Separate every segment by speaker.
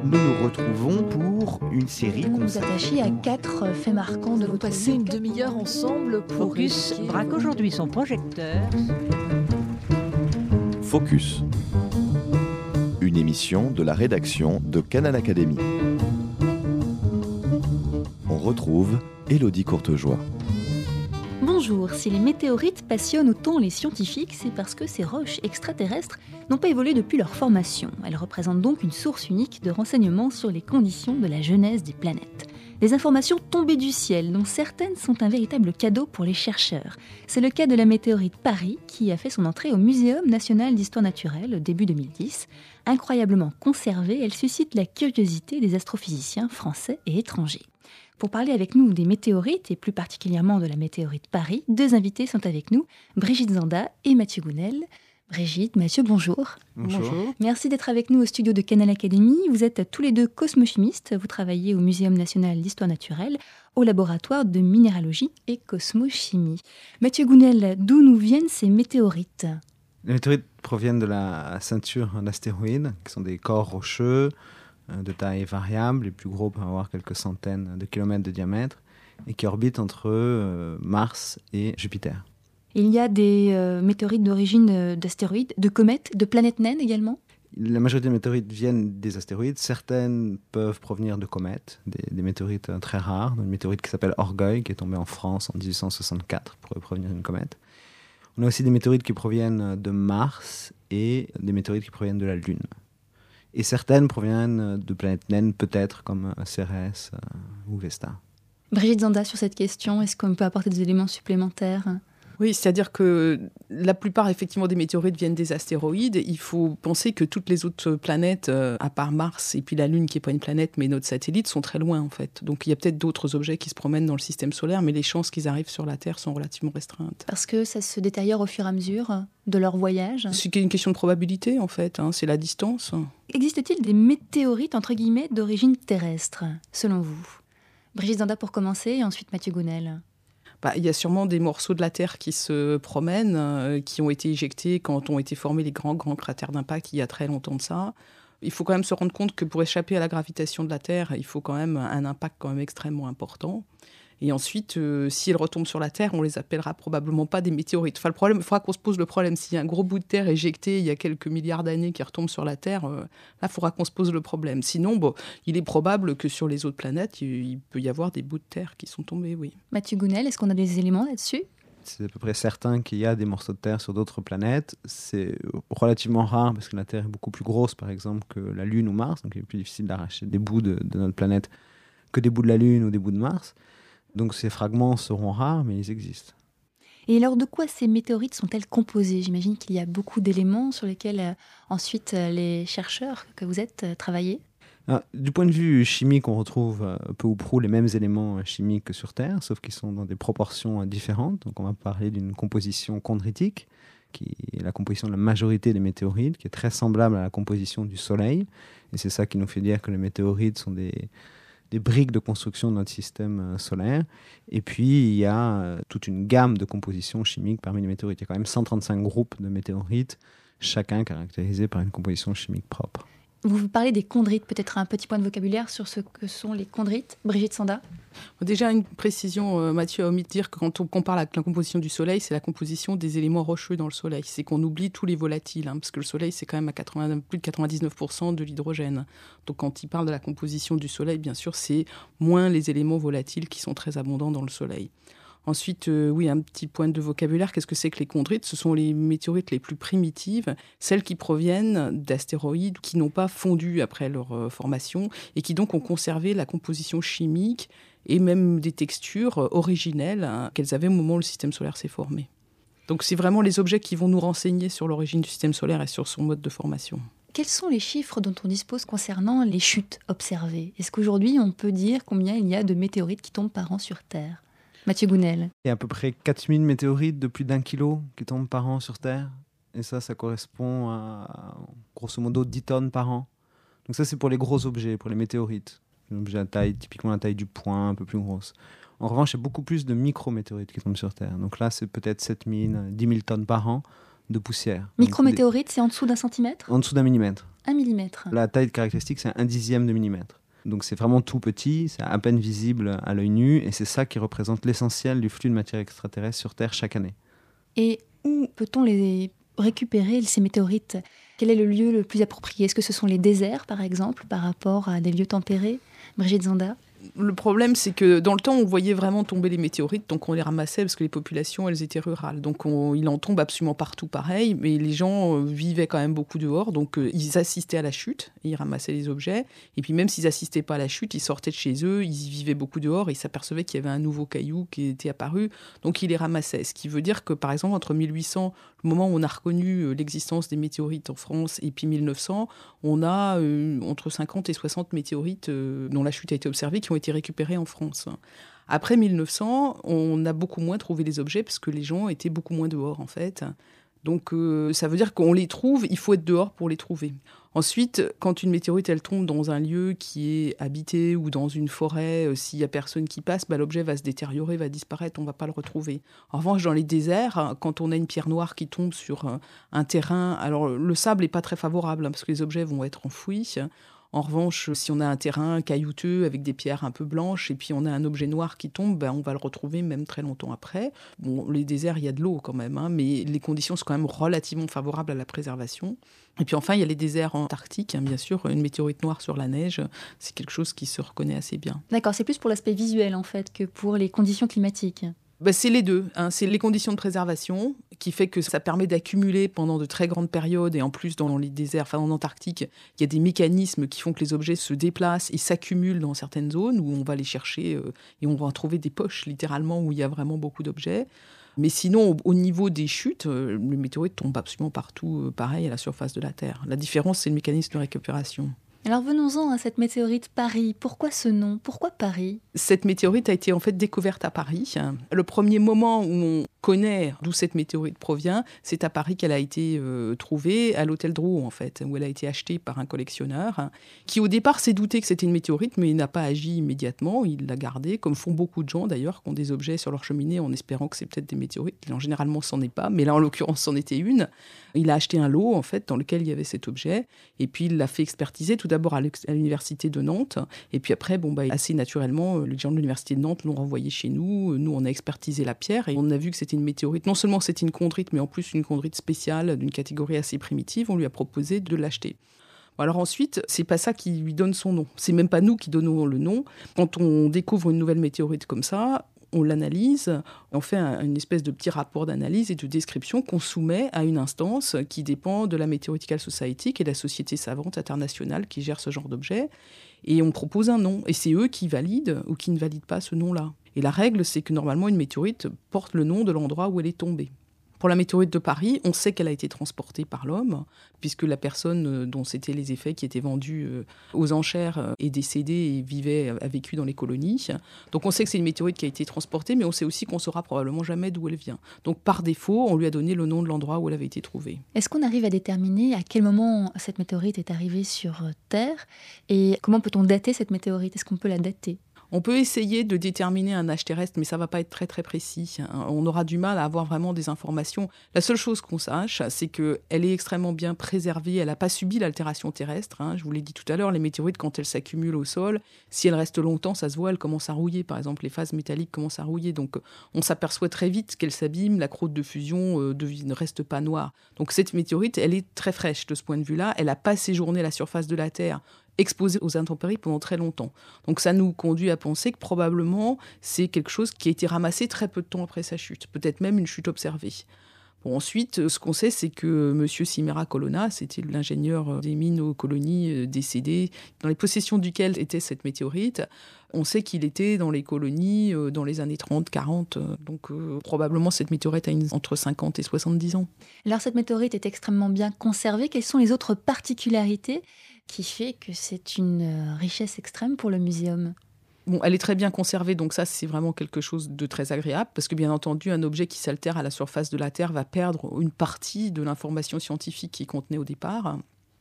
Speaker 1: Nous nous retrouvons pour une série
Speaker 2: Vous nous
Speaker 1: consacrée.
Speaker 2: attachez à 4 faits marquants de
Speaker 3: Vous
Speaker 2: votre
Speaker 3: passez
Speaker 2: vie.
Speaker 3: une demi-heure ensemble pour
Speaker 4: Focus
Speaker 3: évoquer
Speaker 4: braque
Speaker 3: vos-
Speaker 4: aujourd'hui son projecteur.
Speaker 5: Focus. Une émission de la rédaction de Canal Académie. On retrouve Élodie Courtejoie.
Speaker 2: Bonjour, si les météorites passionnent autant les scientifiques, c'est parce que ces roches extraterrestres n'ont pas évolué depuis leur formation. Elles représentent donc une source unique de renseignements sur les conditions de la genèse des planètes. Des informations tombées du ciel, dont certaines sont un véritable cadeau pour les chercheurs. C'est le cas de la météorite Parry, qui a fait son entrée au Muséum national d'histoire naturelle début 2010. Incroyablement conservée, elle suscite la curiosité des astrophysiciens français et étrangers. Pour parler avec nous des météorites, et plus particulièrement de la météorite Parry, deux invités sont avec nous, Brigitte Zanda et Mathieu Gounel. Brigitte, Mathieu, bonjour.
Speaker 1: Bonjour.
Speaker 2: Merci d'être avec nous au studio de Canal Académie. Vous êtes tous les deux cosmochimistes. Vous travaillez au Muséum national d'histoire naturelle, au laboratoire de minéralogie et cosmochimie. Mathieu Gounel, d'où nous viennent ces météorites ?
Speaker 6: Les météorites proviennent de la ceinture d'astéroïdes, qui sont des corps rocheux de taille variable. Les plus gros peuvent avoir quelques centaines de kilomètres de diamètre et qui orbitent entre Mars et Jupiter.
Speaker 2: Il y a des météorites d'origine d'astéroïdes, de comètes, de planètes naines également ?
Speaker 6: La majorité des météorites viennent des astéroïdes. Certaines peuvent provenir de comètes, des météorites très rares. Une météorite qui s'appelle Orgueil, qui est tombée en France en 1864, pourrait provenir d'une comète. On a aussi des météorites qui proviennent de Mars et des météorites qui proviennent de la Lune. Et certaines proviennent de planètes naines, peut-être, comme Cérès ou Vesta.
Speaker 2: Brigitte Zanda, sur cette question, est-ce qu'on peut apporter des éléments supplémentaires ?
Speaker 3: Oui, c'est-à-dire que la plupart effectivement des météorites viennent des astéroïdes. Il faut penser que toutes les autres planètes, à part Mars et puis la Lune qui n'est pas une planète mais notre satellite, sont très loin en fait. Donc il y a peut-être d'autres objets qui se promènent dans le système solaire, mais les chances qu'ils arrivent sur la Terre sont relativement restreintes.
Speaker 2: Parce que ça se détériore au fur et à mesure de leur voyage.
Speaker 3: C'est une question de probabilité en fait, c'est la distance.
Speaker 2: Existe-t-il des météorites, entre guillemets, d'origine terrestre, selon vous ? Brigitte Zanda pour commencer, et ensuite Mathieu Gounel.
Speaker 3: Il y a sûrement des morceaux de la Terre qui se promènent, qui ont été éjectés quand ont été formés les grands cratères d'impact il y a très longtemps de ça. Il faut quand même se rendre compte que pour échapper à la gravitation de la Terre, il faut quand même un impact quand même extrêmement important. Et ensuite, si elles retombent sur la Terre, on les appellera probablement pas des météorites. Enfin, le problème, il faudra qu'on se pose le problème. S'il y a un gros bout de Terre éjecté il y a quelques milliards d'années qui retombe sur la Terre, là, il faudra qu'on se pose le problème. Sinon, il est probable que sur les autres planètes, il peut y avoir des bouts de Terre qui sont tombés, oui.
Speaker 2: Mathieu Gounel, est-ce qu'on a des éléments là-dessus ?
Speaker 6: C'est à peu près certain qu'il y a des morceaux de Terre sur d'autres planètes. C'est relativement rare parce que la Terre est beaucoup plus grosse, par exemple, que la Lune ou Mars. Donc il est plus difficile d'arracher des bouts de notre planète que des bouts de la Lune ou des bouts de Mars. Donc ces fragments seront rares, mais ils existent.
Speaker 2: Et alors, de quoi ces météorites sont-elles composées ? J'imagine qu'il y a beaucoup d'éléments sur lesquels ensuite les chercheurs que vous êtes travaillent.
Speaker 6: Alors, du point de vue chimique, on retrouve peu ou prou les mêmes éléments chimiques que sur Terre, sauf qu'ils sont dans des proportions différentes. Donc on va parler d'une composition chondritique, qui est la composition de la majorité des météorites, qui est très semblable à la composition du Soleil. Et c'est ça qui nous fait dire que les météorites sont des briques de construction de notre système solaire. Et puis, il y a toute une gamme de compositions chimiques parmi les météorites. Il y a quand même 135 groupes de météorites, chacun caractérisé par une composition chimique propre.
Speaker 2: Vous parlez des chondrites, peut-être un petit point de vocabulaire sur ce que sont les chondrites. Brigitte Zanda.
Speaker 3: Déjà, une précision, Mathieu a omis de dire que quand on compare la composition du Soleil, c'est la composition des éléments rocheux dans le Soleil. C'est qu'on oublie tous les volatiles, parce que le Soleil, c'est quand même à plus de 99% de l'hydrogène. Donc quand il parle de la composition du Soleil, bien sûr, c'est moins les éléments volatiles qui sont très abondants dans le Soleil. Ensuite, oui, un petit point de vocabulaire. Qu'est-ce que c'est que les chondrites ? Ce sont les météorites les plus primitives, celles qui proviennent d'astéroïdes qui n'ont pas fondu après leur formation et qui donc ont conservé la composition chimique et même des textures originelles qu'elles avaient au moment où le système solaire s'est formé. Donc c'est vraiment les objets qui vont nous renseigner sur l'origine du système solaire et sur son mode de formation.
Speaker 2: Quels sont les chiffres dont on dispose concernant les chutes observées ? Est-ce qu'aujourd'hui, on peut dire combien il y a de météorites qui tombent par an sur Terre ? Mathieu Gounel.
Speaker 6: Il y a à peu près 4000 météorites de plus d'1 kilo qui tombent par an sur Terre. Et ça correspond à grosso modo 10 tonnes par an. Donc ça, c'est pour les gros objets, pour les météorites. Les objets à taille, typiquement la taille du poing, un peu plus grosse. En revanche, il y a beaucoup plus de micrométéorites qui tombent sur Terre. Donc là, c'est peut-être 7000, 10 000 tonnes par an. de poussière.
Speaker 2: Micrométéorite, c'est en dessous d'un centimètre ?
Speaker 6: En dessous d'un millimètre.
Speaker 2: 1 millimètre.
Speaker 6: La taille caractéristique, c'est 1/10 de millimètre. Donc c'est vraiment tout petit, c'est à peine visible à l'œil nu, et c'est ça qui représente l'essentiel du flux de matière extraterrestre sur Terre chaque année.
Speaker 2: Et où peut-on les récupérer, ces météorites ? Quel est le lieu le plus approprié ? Est-ce que ce sont les déserts, par exemple, par rapport à des lieux tempérés ? Brigitte Zanda ?
Speaker 3: Le problème, c'est que dans le temps, on voyait vraiment tomber les météorites, donc on les ramassait parce que les populations, elles étaient rurales. Donc il en tombe absolument partout pareil, mais les gens vivaient quand même beaucoup dehors, donc ils assistaient à la chute, et ils ramassaient les objets, et puis même s'ils n'assistaient pas à la chute, ils sortaient de chez eux, ils y vivaient beaucoup dehors, et ils s'apercevaient qu'il y avait un nouveau caillou qui était apparu, donc ils les ramassaient. Ce qui veut dire que, par exemple, entre 1800, le moment où on a reconnu l'existence des météorites en France, et puis 1900, on a entre 50 et 60 météorites dont la chute a été observée, qui ont été récupérés en France. Après 1900, on a beaucoup moins trouvé les objets parce que les gens étaient beaucoup moins dehors, en fait. Donc, ça veut dire qu'on les trouve, il faut être dehors pour les trouver. Ensuite, quand une météorite, elle tombe dans un lieu qui est habité ou dans une forêt, s'il n'y a personne qui passe, l'objet va se détériorer, va disparaître, on ne va pas le retrouver. En revanche, dans les déserts, quand on a une pierre noire qui tombe sur un terrain, alors le sable n'est pas très favorable parce que les objets vont être enfouis. En revanche, si on a un terrain caillouteux avec des pierres un peu blanches et puis on a un objet noir qui tombe, on va le retrouver même très longtemps après. Bon, les déserts, il y a de l'eau quand même, mais les conditions sont quand même relativement favorables à la préservation. Et puis enfin, il y a les déserts antarctiques, bien sûr. Une météorite noire sur la neige, c'est quelque chose qui se reconnaît assez bien.
Speaker 2: D'accord, c'est plus pour l'aspect visuel en fait que pour les conditions climatiques.
Speaker 3: C'est les deux. C'est les conditions de préservation qui fait que ça permet d'accumuler pendant de très grandes périodes. Et en plus, dans les déserts, en Antarctique, il y a des mécanismes qui font que les objets se déplacent et s'accumulent dans certaines zones où on va les chercher et on va trouver des poches, littéralement, où il y a vraiment beaucoup d'objets. Mais sinon, au niveau des chutes, les météorites tombent absolument partout, pareil, à la surface de la Terre. La différence, c'est le mécanisme de récupération.
Speaker 2: Alors venons-en à cette météorite Paris. Pourquoi ce nom ? Pourquoi Paris ?
Speaker 3: Cette météorite a été en fait découverte à Paris. Le premier moment où on connaît d'où cette météorite provient, c'est à Paris qu'elle a été trouvée, à l'hôtel Drouot en fait, où elle a été achetée par un collectionneur qui au départ s'est douté que c'était une météorite, mais il n'a pas agi immédiatement, il l'a gardée, comme font beaucoup de gens d'ailleurs, qui ont des objets sur leur cheminée en espérant que c'est peut-être des météorites. Généralement, c'en est pas, mais là en l'occurrence, c'en était une. Il a acheté un lot en fait dans lequel il y avait cet objet, et puis il l'a fait expertiser tout d'abord à l'université de Nantes, et puis après, assez naturellement, les gens de l'université de Nantes l'ont renvoyé chez nous. Nous, on a expertisé la pierre et on a vu que c'était une météorite. Non seulement c'était une chondrite, mais en plus une chondrite spéciale d'une catégorie assez primitive. On lui a proposé de l'acheter. Alors ensuite, c'est pas ça qui lui donne son nom. C'est même pas nous qui donnons le nom. Quand on découvre une nouvelle météorite comme ça, on l'analyse, on fait une espèce de petit rapport d'analyse et de description qu'on soumet à une instance qui dépend de la Meteoritical Society, qui est la société savante internationale qui gère ce genre d'objet. Et on propose un nom. Et c'est eux qui valident ou qui ne valident pas ce nom-là. Et la règle, c'est que normalement, une météorite porte le nom de l'endroit où elle est tombée. Pour la météorite de Paris, on sait qu'elle a été transportée par l'homme, puisque la personne dont c'était les effets qui étaient vendus aux enchères est décédée et a vécu dans les colonies. Donc on sait que c'est une météorite qui a été transportée, mais on sait aussi qu'on ne saura probablement jamais d'où elle vient. Donc par défaut, on lui a donné le nom de l'endroit où elle avait été trouvée.
Speaker 2: Est-ce qu'on arrive à déterminer à quel moment cette météorite est arrivée sur Terre et comment peut-on dater cette météorite ? Est-ce qu'on peut la dater ?
Speaker 3: On peut essayer de déterminer un âge terrestre, mais ça ne va pas être très très précis. On aura du mal à avoir vraiment des informations. La seule chose qu'on sache, c'est qu'elle est extrêmement bien préservée. Elle n'a pas subi l'altération terrestre. Je vous l'ai dit tout à l'heure, les météorites, quand elles s'accumulent au sol, si elles restent longtemps, ça se voit, elles commencent à rouiller. Par exemple, les phases métalliques commencent à rouiller. Donc on s'aperçoit très vite qu'elles s'abîment. La croûte de fusion ne reste pas noire. Donc cette météorite, elle est très fraîche de ce point de vue-là. Elle n'a pas séjourné à la surface de la Terre, exposé aux intempéries pendant très longtemps. Donc ça nous conduit à penser que probablement c'est quelque chose qui a été ramassé très peu de temps après sa chute, peut-être même une chute observée. Bon, ensuite, ce qu'on sait, c'est que M. Simera Colonna, c'était l'ingénieur des mines aux colonies décédé, dans les possessions duquel était cette météorite. On sait qu'il était dans les colonies dans les années 30, 40. Donc probablement cette météorite a entre 50 et 70 ans.
Speaker 2: Alors cette météorite est extrêmement bien conservée. Quelles sont les autres particularités qui fait que c'est une richesse extrême pour le muséum ?
Speaker 3: Bon, elle est très bien conservée, donc ça, c'est vraiment quelque chose de très agréable, parce que bien entendu, un objet qui s'altère à la surface de la Terre va perdre une partie de l'information scientifique qu'il contenait au départ.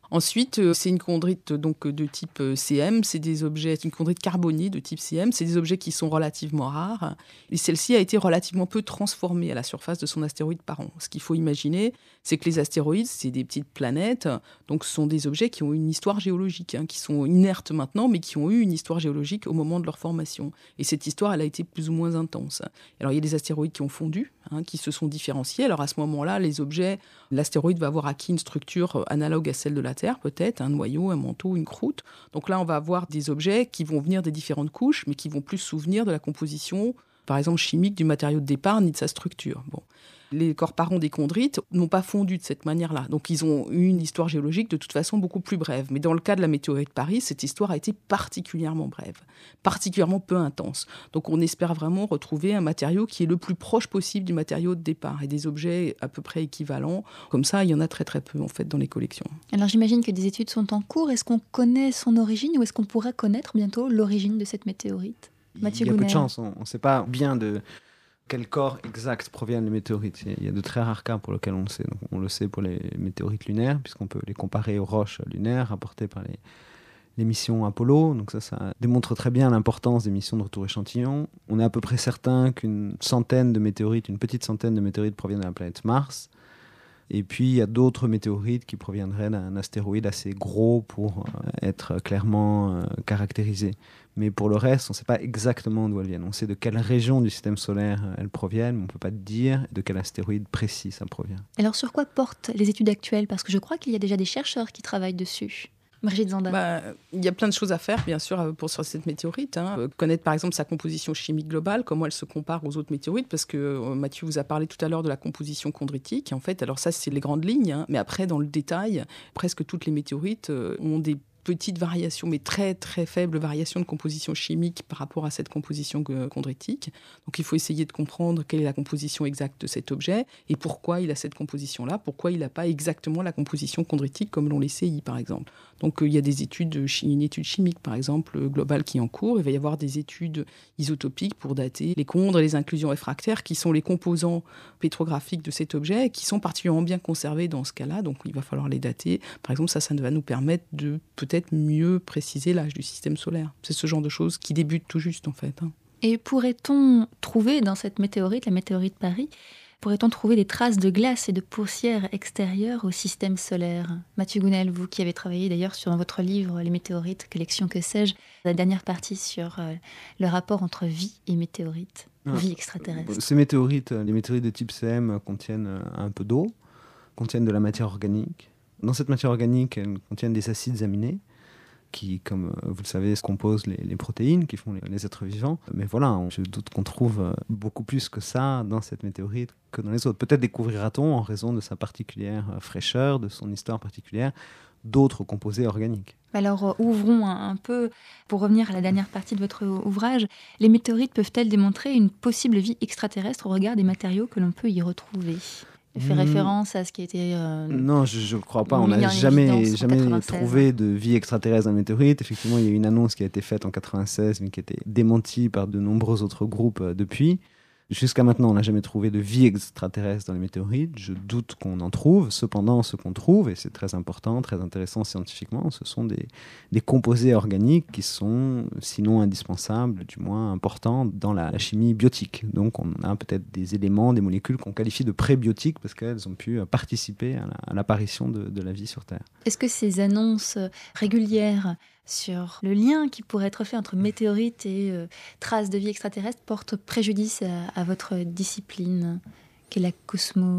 Speaker 3: Ensuite, c'est une chondrite donc, de type CM, c'est une chondrite carbonée de type CM, c'est des objets qui sont relativement rares. Et celle-ci a été relativement peu transformée à la surface de son astéroïde parent. Ce qu'il faut imaginer, c'est que les astéroïdes, c'est des petites planètes, donc ce sont des objets qui ont une histoire géologique, qui sont inertes maintenant, mais qui ont eu une histoire géologique au moment de leur formation. Et cette histoire, elle a été plus ou moins intense. Alors il y a des astéroïdes qui ont fondu, qui se sont différenciés. Alors à ce moment-là, l'astéroïde va avoir acquis une structure analogue à celle de la Terre, peut-être, un noyau, un manteau, une croûte. Donc là, on va avoir des objets qui vont venir des différentes couches, mais qui vont plus souvenir de la composition, par exemple chimique, du matériau de départ, ni de sa structure. Bon. Les corps parents des chondrites n'ont pas fondu de cette manière-là. Donc ils ont eu une histoire géologique de toute façon beaucoup plus brève. Mais dans le cas de la météorite Paris, cette histoire a été particulièrement brève, particulièrement peu intense. Donc on espère vraiment retrouver un matériau qui est le plus proche possible du matériau de départ et des objets à peu près équivalents. Comme ça, il y en a très très peu en fait dans les collections.
Speaker 2: Alors j'imagine que des études sont en cours. Est-ce qu'on connaît son origine ou est-ce qu'on pourrait connaître bientôt l'origine de cette météorite ? Mathieu
Speaker 6: Il y a peu de
Speaker 2: Gounel.
Speaker 6: chance, on ne sait pas bien de quel corps exact proviennent les météorites. Il y a de très rares cas pour lesquels on le sait. Donc, on le sait pour les météorites lunaires, puisqu'on peut les comparer aux roches lunaires rapportées par les missions Apollo. Donc ça démontre très bien l'importance des missions de retour échantillon. On est à peu près certain qu'une centaine de météorites, une petite centaine de météorites proviennent de la planète Mars. Et puis, il y a d'autres météorites qui proviendraient d'un astéroïde assez gros pour être clairement caractérisés. Mais pour le reste, on ne sait pas exactement d'où elles viennent. On sait de quelle région du système solaire elles proviennent, mais on ne peut pas dire de quel astéroïde précis ça provient.
Speaker 2: Alors sur quoi portent les études actuelles ? Parce que je crois qu'il y a déjà des chercheurs qui travaillent dessus. Brigitte Zanda.
Speaker 3: Il y a plein de choses à faire, bien sûr, sur cette météorite. Connaître, par exemple, sa composition chimique globale, comment elle se compare aux autres météorites, parce que Mathieu vous a parlé tout à l'heure de la composition chondritique. En fait, alors ça, c'est les grandes lignes, mais après, dans le détail, presque toutes les météorites ont des petites variations, mais très très faibles variations de composition chimique par rapport à cette composition chondritique. Donc il faut essayer de comprendre quelle est la composition exacte de cet objet et pourquoi il a cette composition-là, pourquoi il n'a pas exactement la composition chondritique comme l'ont les CI par exemple. Donc il y a une étude chimique par exemple globale qui est en cours. Il va y avoir des études isotopiques pour dater les chondres et les inclusions réfractaires qui sont les composants pétrographiques de cet objet et qui sont particulièrement bien conservés dans ce cas-là. Donc il va falloir les dater. Par exemple, ça va nous permettre de peut-être mieux préciser l'âge du système solaire. C'est ce genre de choses qui débutent tout juste en fait.
Speaker 2: Et pourrait-on trouver dans cette météorite, la météorite Paris, pourrait-on trouver des traces de glace et de poussière extérieures au système solaire ? Mathieu Gounel, vous qui avez travaillé d'ailleurs sur votre livre Les météorites, collection que sais-je, la dernière partie sur le rapport entre vie et météorites, vie extraterrestre.
Speaker 6: Ces météorites, les météorites de type CM contiennent un peu d'eau, contiennent de la matière organique. Dans cette matière organique, elles contiennent des acides aminés qui, comme vous le savez, composent les protéines qui font les êtres vivants. Mais voilà, je doute qu'on trouve beaucoup plus que ça dans cette météorite que dans les autres. Peut-être découvrira-t-on, en raison de sa particulière fraîcheur, de son histoire particulière, d'autres composés organiques.
Speaker 2: Alors ouvrons un peu, pour revenir à la dernière partie de votre ouvrage, les météorites peuvent-elles démontrer une possible vie extraterrestre au regard des matériaux que l'on peut y retrouver ? Fait référence à ce qui a été...
Speaker 6: Non, je ne crois pas. On n'a jamais trouvé de vie extraterrestre dans la météorite. Effectivement, il y a une annonce qui a été faite en 1996, mais qui a été démentie par de nombreux autres groupes depuis. Jusqu'à maintenant, on n'a jamais trouvé de vie extraterrestre dans les météorites. Je doute qu'on en trouve. Cependant, ce qu'on trouve, et c'est très important, très intéressant scientifiquement, ce sont des composés organiques qui sont, sinon indispensables, du moins importants dans la chimie biotique. Donc, on a peut-être des éléments, des molécules qu'on qualifie de prébiotiques parce qu'elles ont pu participer à l'apparition de la vie sur Terre.
Speaker 2: Est-ce que ces annonces régulières sur le lien qui pourrait être fait entre météorites et traces de vie extraterrestre porte préjudice à votre discipline, qu'est la cosmochimie ?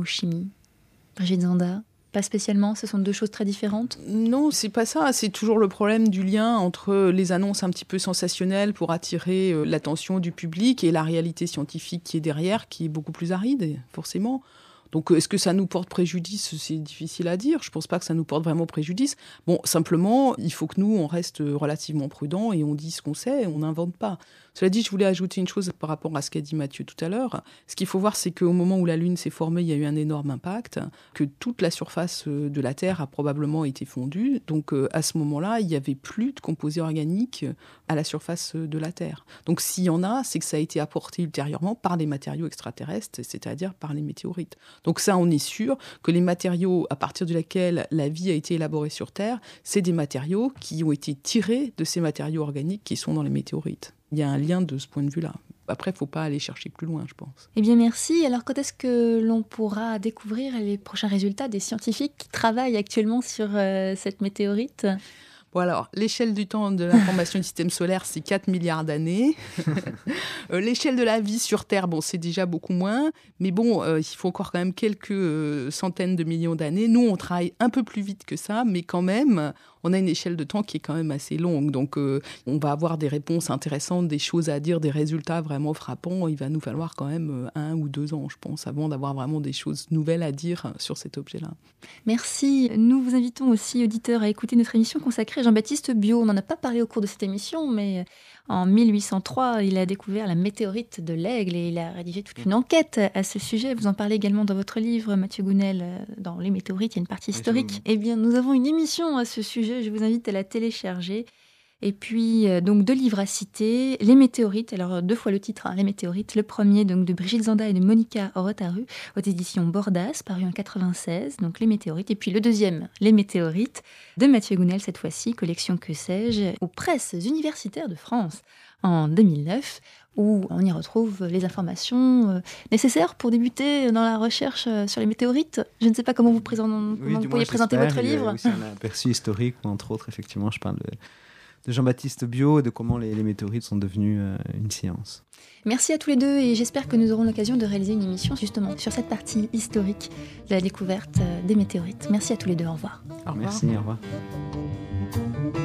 Speaker 2: Brigitte Zanda ? Pas spécialement, ce sont deux choses très différentes ?
Speaker 3: Non, c'est pas ça. C'est toujours le problème du lien entre les annonces un petit peu sensationnelles pour attirer l'attention du public et la réalité scientifique qui est derrière, qui est beaucoup plus aride, forcément. Donc, est-ce que ça nous porte préjudice ? C'est difficile à dire. Je ne pense pas que ça nous porte vraiment préjudice. Bon, simplement, il faut que nous, on reste relativement prudents et on dit ce qu'on sait, on n'invente pas. Cela dit, je voulais ajouter une chose par rapport à ce qu'a dit Mathieu tout à l'heure. Ce qu'il faut voir, c'est qu'au moment où la Lune s'est formée, il y a eu un énorme impact, que toute la surface de la Terre a probablement été fondue. Donc, à ce moment-là, il n'y avait plus de composés organiques à la surface de la Terre. Donc, s'il y en a, c'est que ça a été apporté ultérieurement par des matériaux extraterrestres, c'est-à-dire par les météorites. Donc ça, on est sûr que les matériaux à partir de lesquels la vie a été élaborée sur Terre, c'est des matériaux qui ont été tirés de ces matériaux organiques qui sont dans les météorites. Il y a un lien de ce point de vue-là. Après, il ne faut pas aller chercher plus loin, je pense.
Speaker 2: Eh bien, merci. Alors, quand est-ce que l'on pourra découvrir les prochains résultats des scientifiques qui travaillent actuellement sur cette météorite ?
Speaker 3: Bon alors, l'échelle du temps de la formation du système solaire, c'est 4 milliards d'années. L'échelle de la vie sur Terre, bon, c'est déjà beaucoup moins. Mais bon, il faut encore quand même quelques centaines de millions d'années. Nous, on travaille un peu plus vite que ça, mais quand même, on a une échelle de temps qui est quand même assez longue. Donc, on va avoir des réponses intéressantes, des choses à dire, des résultats vraiment frappants. Il va nous falloir quand même 1 ou 2 ans, je pense, avant d'avoir vraiment des choses nouvelles à dire sur cet objet-là.
Speaker 2: Merci. Nous vous invitons aussi, auditeurs, à écouter notre émission consacrée à Jean-Baptiste Biot. On n'en a pas parlé au cours de cette émission, mais en 1803, il a découvert la météorite de l'Aigle et il a rédigé toute une enquête à ce sujet. Vous en parlez également dans votre livre, Mathieu Gounel, dans Les météorites, il y a une partie historique. Eh bien, nous avons une émission à ce sujet, je vous invite à la télécharger. Et puis, donc, 2 livres à citer, Les météorites, alors 2 fois le titre, Les météorites. Le premier, donc, de Brigitte Zanda et de Monica Rotaru, aux éditions Bordas, paru en 96, donc Les météorites. Et puis le deuxième, Les météorites, de Mathieu Gounel, cette fois-ci, collection Que sais-je, aux presses universitaires de France, en 2009, où on y retrouve les informations nécessaires pour débuter dans la recherche sur les météorites. Je ne sais pas comment vous pourriez présenter votre livre.
Speaker 6: Il y a aussi un aperçu historique, où, entre autres, effectivement, je parle de Jean-Baptiste Biot et de comment les météorites sont devenues une science.
Speaker 2: Merci à tous les deux et j'espère que nous aurons l'occasion de réaliser une émission justement sur cette partie historique de la découverte des météorites. Merci à tous les deux, au revoir.
Speaker 3: Au revoir.
Speaker 6: Merci, au revoir.